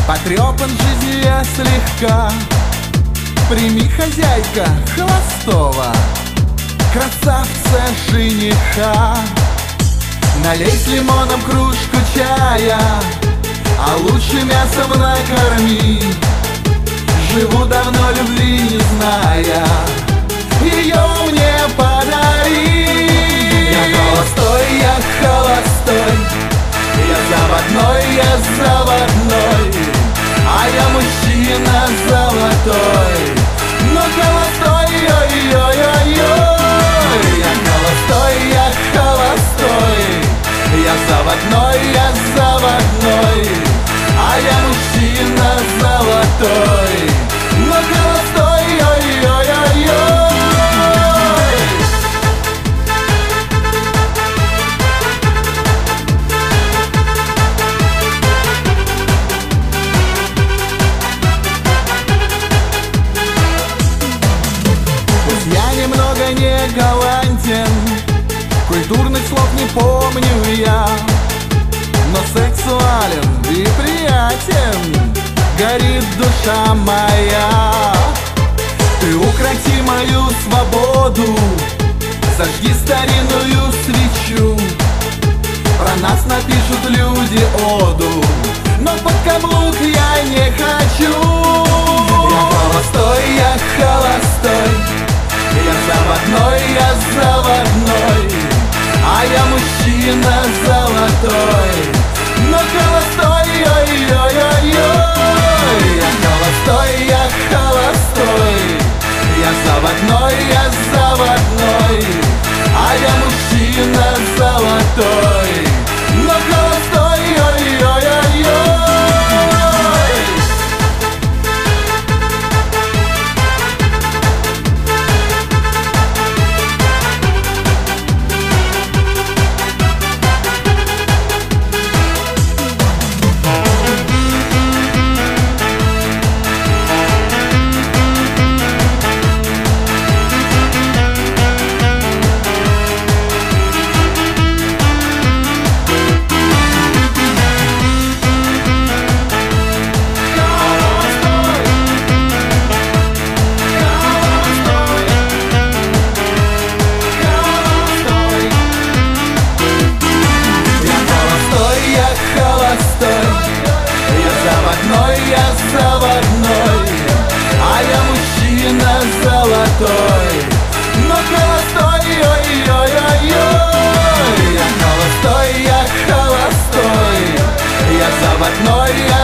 Потрепан жизнью я слегка. Прими, хозяйка, холостого красавца жениха. Налей с лимоном кружку чая, а лучше мясом накорми. Живу давно, любви не зная, ее мне подари. Я холостой, я холостой, я заводной, я заводной, а я мужчина золотой, но холостой, ой-ой-ой-ой. Я холостой, я холостой, я заводной, я заводной, а я мужчина золотой, но холостой, ой-ой-ой-ой. Пусть я немного не галантен, культурных слов не помню я, но сексуален и приятен, горит душа моя. Ты укроти мою свободу, зажги старинную свечу. Про нас напишут люди оду, но под каблук я не хочу. Я холостой, я холостой, я заводной, я заводной, а я мужчина золотой, но холостой, ой-ой-ой-ой. Я холостой, я холостой, я заводной, я заводной, а я мужчина золотой, но холостой, ой-ой-ой-ой. Я заводной, а я мужчина золотой, но холостой, ой-ой-ой-ой. Я холостой, я холостой, я заводной,